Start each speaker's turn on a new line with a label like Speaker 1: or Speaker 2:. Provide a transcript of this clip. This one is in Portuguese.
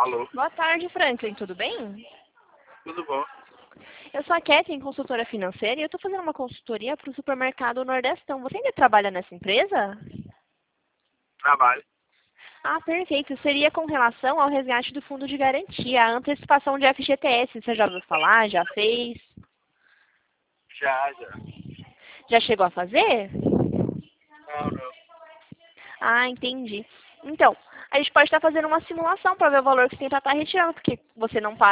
Speaker 1: Alô,
Speaker 2: Boa tarde, Franklin. Tudo bem?
Speaker 1: tudo bom?
Speaker 2: Eu sou a Kathleen, consultora financeira, e eu estou fazendo uma consultoria para o supermercado Nordestão. Você ainda trabalha nessa empresa?
Speaker 1: Trabalho.
Speaker 2: Ah, perfeito. Seria com relação ao resgate do fundo de garantia, a antecipação de FGTS. Você já ouviu falar? Já fez?
Speaker 1: Já.
Speaker 2: Já chegou a fazer?
Speaker 1: Não.
Speaker 2: Ah, entendi. Então, a gente pode estar fazendo uma simulação para ver o valor que você tem para estar retirando, porque você não paga